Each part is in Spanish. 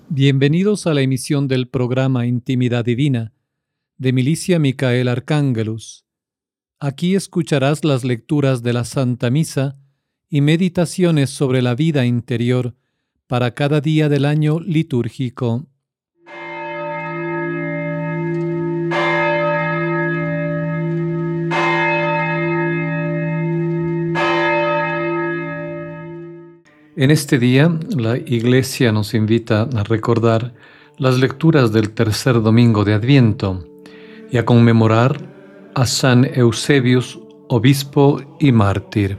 Bienvenidos a la emisión del programa Intimidad Divina de Milicia Micael Arcángelus. Aquí escucharás las lecturas de la Santa Misa y meditaciones sobre la vida interior para cada día del año litúrgico. En este día, la Iglesia nos invita a recordar las lecturas del tercer domingo de Adviento y a conmemorar a San Eusebius, obispo y mártir.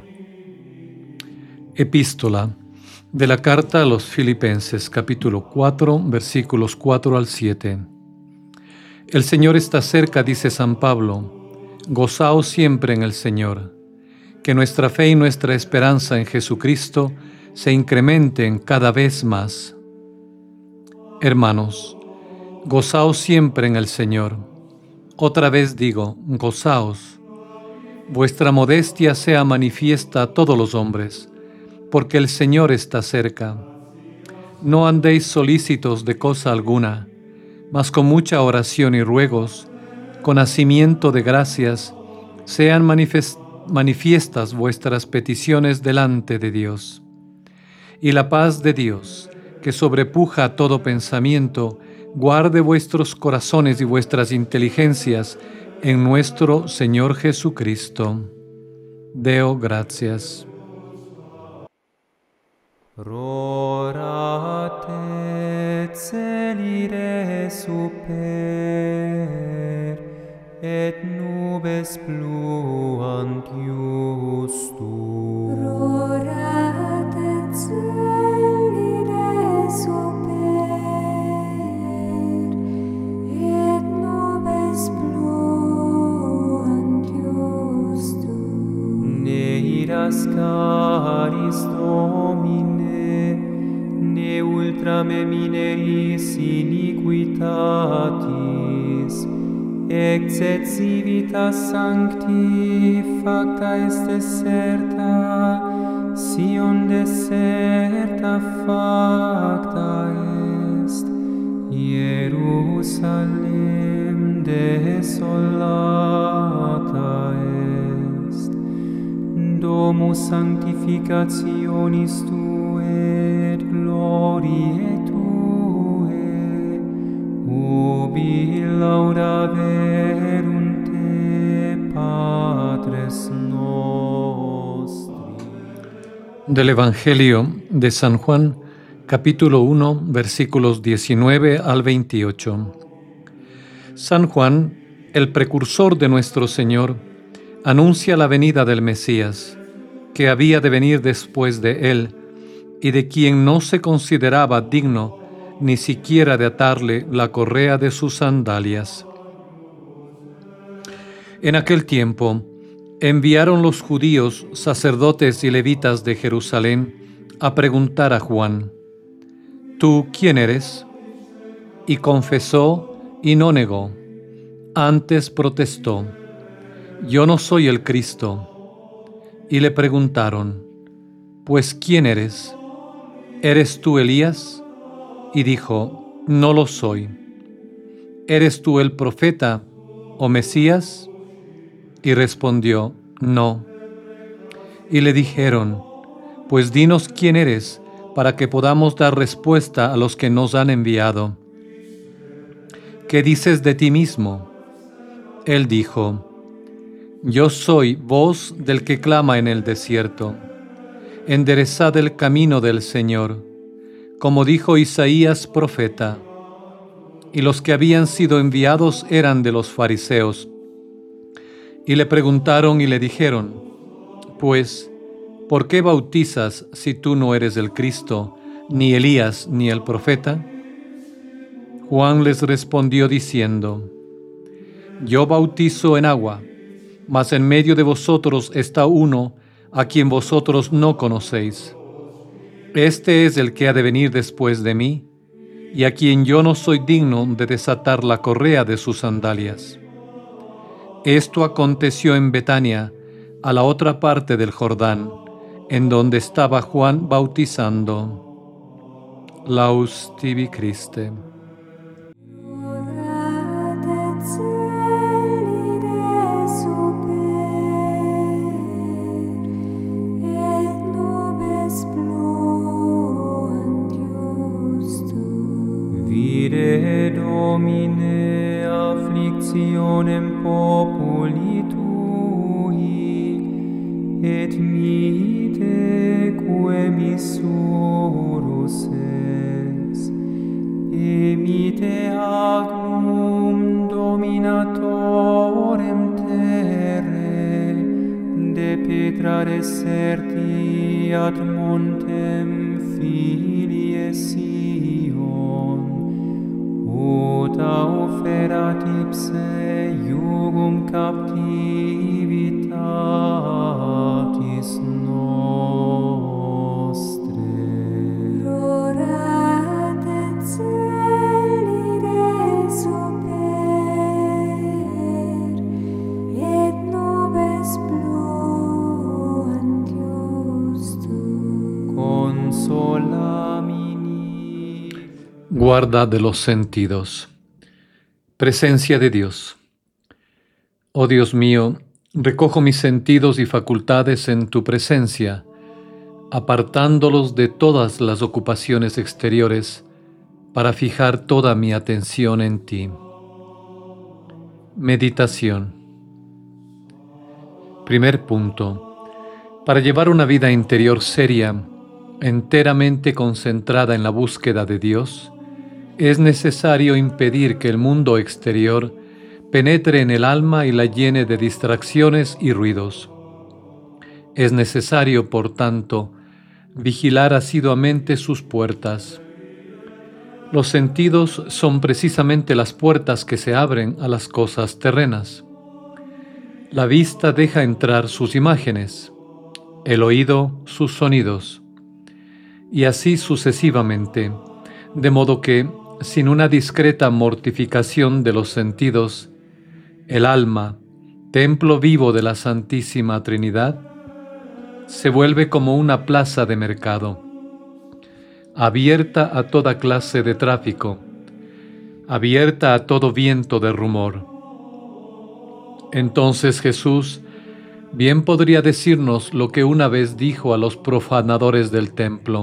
Epístola de la carta a los Filipenses, capítulo 4, versículos 4 al 7. El Señor está cerca, dice San Pablo. Gozaos siempre en el Señor. Que nuestra fe y nuestra esperanza en Jesucristo se incrementen cada vez más. Hermanos, gozaos siempre en el Señor. Otra vez digo, gozaos. Vuestra modestia sea manifiesta a todos los hombres, porque el Señor está cerca. No andéis solícitos de cosa alguna, mas con mucha oración y ruegos, con hacimiento de gracias, sean manifiestas vuestras peticiones delante de Dios. Y la paz de Dios, que sobrepuja todo pensamiento, guarde vuestros corazones y vuestras inteligencias en nuestro Señor Jesucristo. Deo gratias. Rorat et celire super, et nubes pluant justum. Rorat et celire super, et nubes pluant justum. Ne iras caris Domine, ne ultrame mineris iniquitatis, exet civitas sancti facta est deserta, Sion deserta facta est, Jerusalem desolata est, domus sanctificationis Tue et gloriae Tue, ubi laudaverunt Te, Patres nostri. Del Evangelio de San Juan, capítulo 1, versículos 19 al 28. San Juan, el precursor de nuestro Señor, anuncia la venida del Mesías, que había de venir después de él, y de quien no se consideraba digno ni siquiera de atarle la correa de sus sandalias. En aquel tiempo, enviaron los judíos, sacerdotes y levitas de Jerusalén, a preguntar a Juan: ¿Tú quién eres? Y confesó y no negó. Antes protestó: Yo no soy el Cristo. Y le preguntaron: Pues ¿quién eres? ¿Eres tú Elías? Y dijo: No lo soy. ¿Eres tú el profeta o Mesías? Y respondió: No. Y le dijeron: Pues dinos quién eres, para que podamos dar respuesta a los que nos han enviado. ¿Qué dices de ti mismo? Él dijo: Yo soy voz del que clama en el desierto. Enderezad el camino del Señor, como dijo Isaías profeta. Y los que habían sido enviados eran de los fariseos. Y le preguntaron y le dijeron: Pues, ¿por qué bautizas si tú no eres el Cristo, ni Elías, ni el profeta? Juan les respondió diciendo: Yo bautizo en agua, mas en medio de vosotros está uno a quien vosotros no conocéis. Este es el que ha de venir después de mí, y a quien yo no soy digno de desatar la correa de sus sandalias. Esto aconteció en Betania, a la otra parte del Jordán, en donde estaba Juan bautizando. Laus tibi Christe. Orat et celide super, et nubes pluant justum. Vide Domine afflictionem populi tui, et mite quem missurus es, emite agnum dominatorem terre, de petra deserti ad montem filie Sion, uta oferat ipse iugum captivitatis nostre. Orat et celide super, et nubes pluant justum. Consolamini. Guarda de los sentidos. Presencia de Dios. Oh Dios mío, recojo mis sentidos y facultades en tu presencia, apartándolos de todas las ocupaciones exteriores para fijar toda mi atención en ti. Meditación. Primer punto. Para llevar una vida interior seria, enteramente concentrada en la búsqueda de Dios, es necesario impedir que el mundo exterior penetre en el alma y la llene de distracciones y ruidos. Es necesario, por tanto, vigilar asiduamente sus puertas. Los sentidos son precisamente las puertas que se abren a las cosas terrenas. La vista deja entrar sus imágenes, el oído sus sonidos, y así sucesivamente, de modo que, sin una discreta mortificación de los sentidos, el alma, templo vivo de la Santísima Trinidad, se vuelve como una plaza de mercado, abierta a toda clase de tráfico, abierta a todo viento de rumor. Entonces Jesús bien podría decirnos lo que una vez dijo a los profanadores del templo: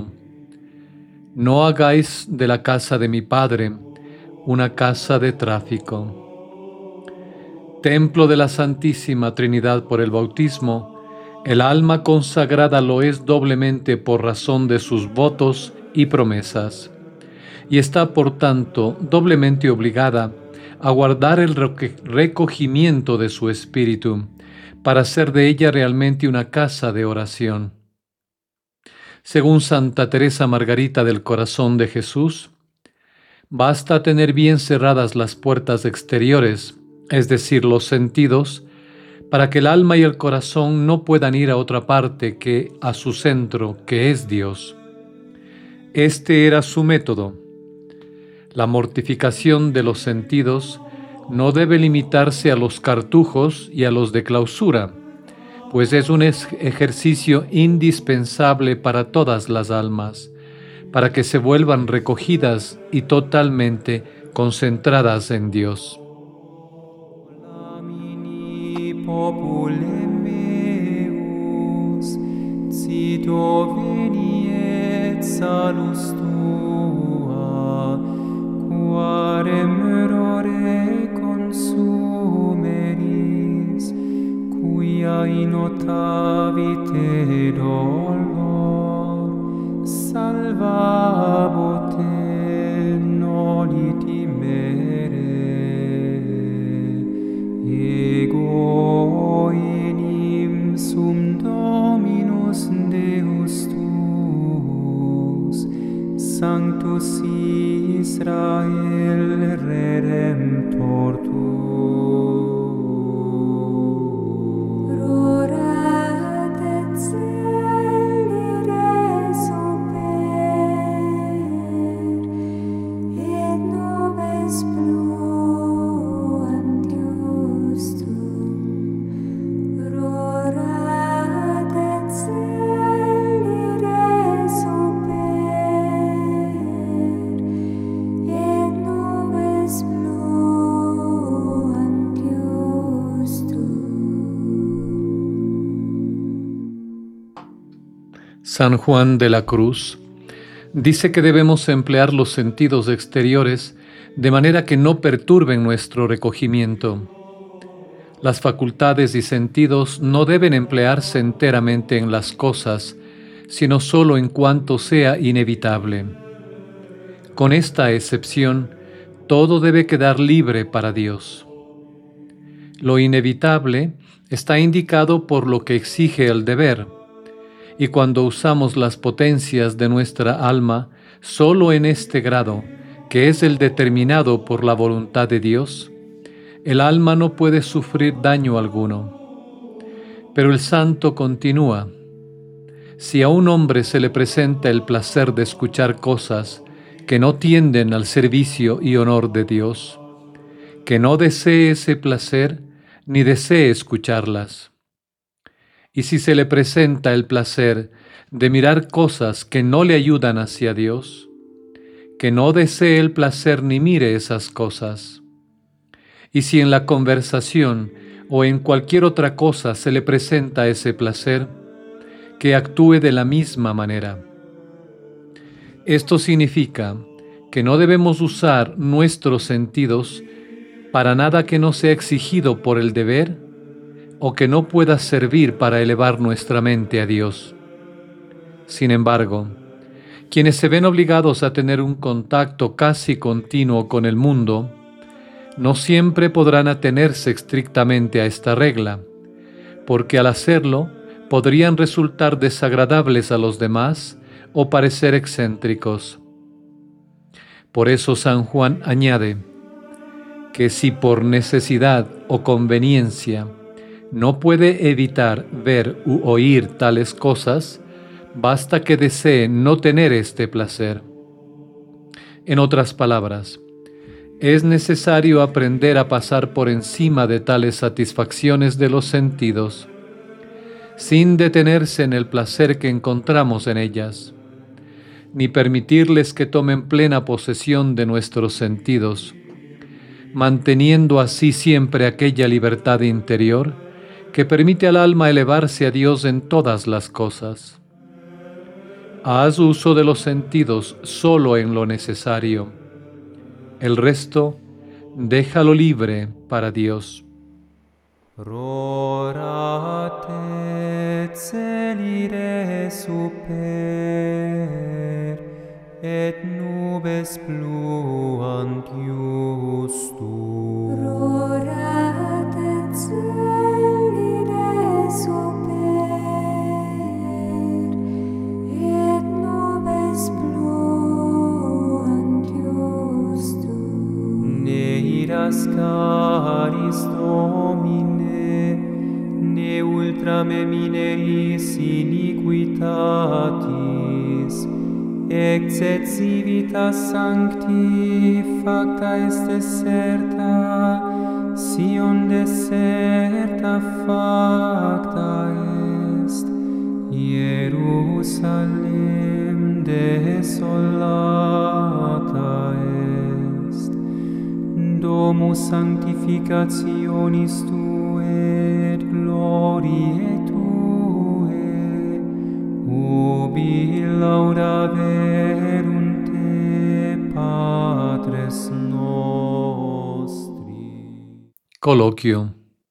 no hagáis de la casa de mi Padre una casa de tráfico. Templo de la Santísima Trinidad por el bautismo, el alma consagrada lo es doblemente por razón de sus votos y promesas, y está por tanto doblemente obligada a guardar el recogimiento de su espíritu para hacer de ella realmente una casa de oración. Según Santa Teresa Margarita del Corazón de Jesús, basta tener bien cerradas las puertas exteriores, es decir, los sentidos, para que el alma y el corazón no puedan ir a otra parte que a su centro, que es Dios. Este era su método. La mortificación de los sentidos no debe limitarse a los cartujos y a los de clausura, pues es un ejercicio indispensable para todas las almas, para que se vuelvan recogidas y totalmente concentradas en Dios. Populem meus, cito veniet salus tua, quarem errore consumeris, quia innotavite dolor, salvabote noli timere. Ego enim sum Dominus Deus tuus, Sanctus Israel Redemptor tuus. Orat et celide super, et nubes pluant justum. Orat et celide super, San Juan de la Cruz dice que debemos emplear los sentidos exteriores de manera que no perturben nuestro recogimiento. Las facultades y sentidos no deben emplearse enteramente en las cosas, sino solo en cuanto sea inevitable. Con esta excepción, todo debe quedar libre para Dios. Lo inevitable está indicado por lo que exige el deber, y cuando usamos las potencias de nuestra alma solo en este grado, que es el determinado por la voluntad de Dios, el alma no puede sufrir daño alguno. Pero el santo continúa: si a un hombre se le presenta el placer de escuchar cosas que no tienden al servicio y honor de Dios, que no desee ese placer ni desee escucharlas. Y si se le presenta el placer de mirar cosas que no le ayudan hacia Dios, que no desee el placer ni mire esas cosas. Y si en la conversación o en cualquier otra cosa se le presenta ese placer, que actúe de la misma manera. Esto significa que no debemos usar nuestros sentidos para nada que no sea exigido por el deber o que no pueda servir para elevar nuestra mente a Dios. Sin embargo, quienes se ven obligados a tener un contacto casi continuo con el mundo, no siempre podrán atenerse estrictamente a esta regla, porque al hacerlo podrían resultar desagradables a los demás o parecer excéntricos. Por eso San Juan añade que si por necesidad o conveniencia no puede evitar ver u oír tales cosas, basta que desee no tener este placer. En otras palabras, es necesario aprender a pasar por encima de tales satisfacciones de los sentidos, sin detenerse en el placer que encontramos en ellas, ni permitirles que tomen plena posesión de nuestros sentidos, manteniendo así siempre aquella libertad interior que permite al alma elevarse a Dios en todas las cosas. Haz uso de los sentidos solo en lo necesario. El resto, déjalo libre para Dios. Rora te celire super, et nubes pluant justum. Rora te celire super, et nubes pluant justum. Ne iras caris Domine, ne ultrame mineris iniquitatis, exet civitas sancti facta est deserta, Sion deserta facta est, Jerusalem desolata est, domus sanctificationis Tuae et gloriae Tuae, ubi laudaverunt te Patres nostri. Coloquio.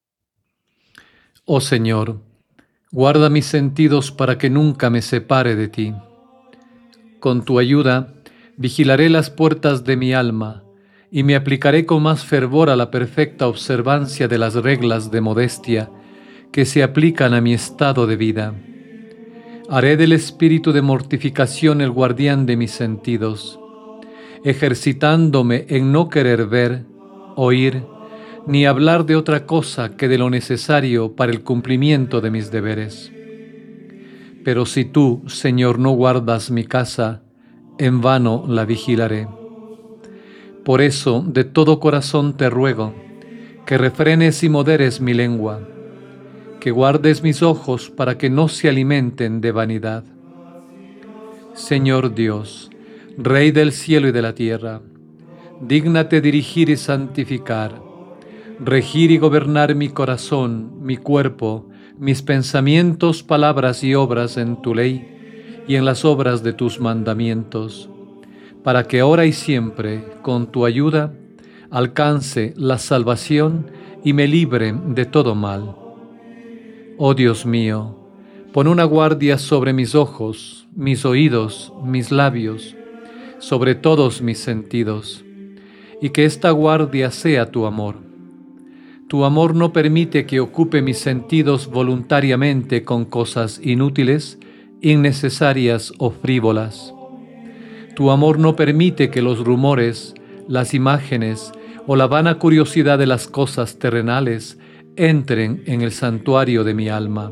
Oh Señor, guarda mis sentidos para que nunca me separe de ti. Con tu ayuda, vigilaré las puertas de mi alma y me aplicaré con más fervor a la perfecta observancia de las reglas de modestia que se aplican a mi estado de vida. Haré del espíritu de mortificación el guardián de mis sentidos, ejercitándome en no querer ver, oír, ni hablar de otra cosa que de lo necesario para el cumplimiento de mis deberes. Pero si tú, Señor, no guardas mi casa, en vano la vigilaré. Por eso, de todo corazón te ruego, que refrenes y moderes mi lengua, que guardes mis ojos para que no se alimenten de vanidad. Señor Dios, Rey del cielo y de la tierra, dígnate dirigir y santificar, regir y gobernar mi corazón, mi cuerpo, mis pensamientos, palabras y obras en tu ley, y en las obras de tus mandamientos, para que ahora y siempre, con tu ayuda, alcance la salvación y me libre de todo mal. Oh Dios mío, pon una guardia sobre mis ojos, mis oídos, mis labios, sobre todos mis sentidos, y que esta guardia sea tu amor. Tu amor no permite que ocupe mis sentidos voluntariamente con cosas inútiles, innecesarias o frívolas. Tu amor no permite que los rumores, las imágenes o la vana curiosidad de las cosas terrenales entren en el santuario de mi alma.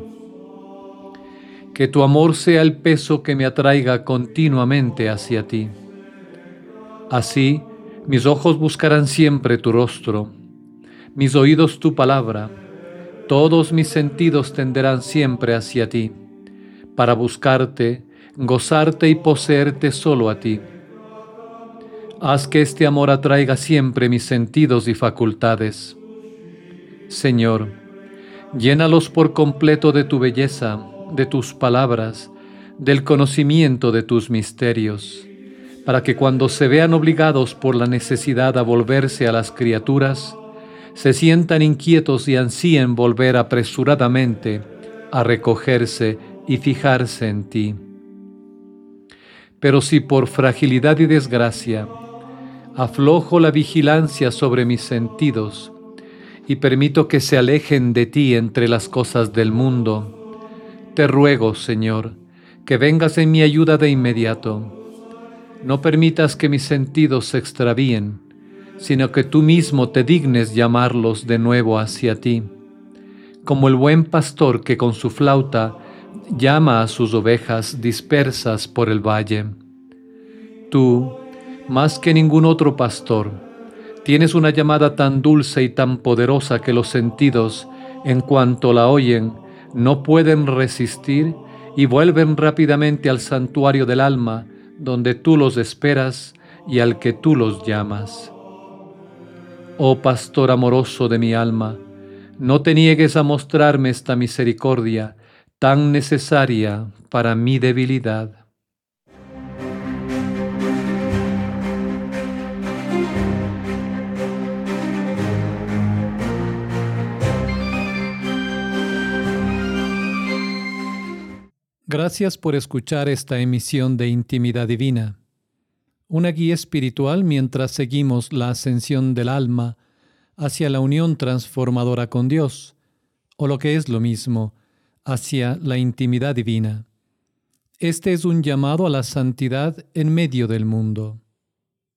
Que tu amor sea el peso que me atraiga continuamente hacia ti. Así, mis ojos buscarán siempre tu rostro, mis oídos tu palabra, todos mis sentidos tenderán siempre hacia ti, para buscarte, gozarte y poseerte solo a ti. Haz que este amor atraiga siempre mis sentidos y facultades. Señor, llénalos por completo de tu belleza, de tus palabras, del conocimiento de tus misterios, para que cuando se vean obligados por la necesidad a volverse a las criaturas, se sientan inquietos y ansíen volver apresuradamente a recogerse y fijarse en ti. Pero si por fragilidad y desgracia aflojo la vigilancia sobre mis sentidos y permito que se alejen de ti entre las cosas del mundo, te ruego, Señor, que vengas en mi ayuda de inmediato. No permitas que mis sentidos se extravíen, sino que tú mismo te dignes llamarlos de nuevo hacia ti, como el buen pastor que con su flauta llama a sus ovejas dispersas por el valle. Tú, más que ningún otro pastor, tienes una llamada tan dulce y tan poderosa que los sentidos, en cuanto la oyen, no pueden resistir y vuelven rápidamente al santuario del alma, donde tú los esperas y al que tú los llamas. Oh pastor amoroso de mi alma, no te niegues a mostrarme esta misericordia tan necesaria para mi debilidad. Gracias por escuchar esta emisión de Intimidad Divina, una guía espiritual mientras seguimos la ascensión del alma hacia la unión transformadora con Dios, o lo que es lo mismo, hacia la intimidad divina. Este es un llamado a la santidad en medio del mundo.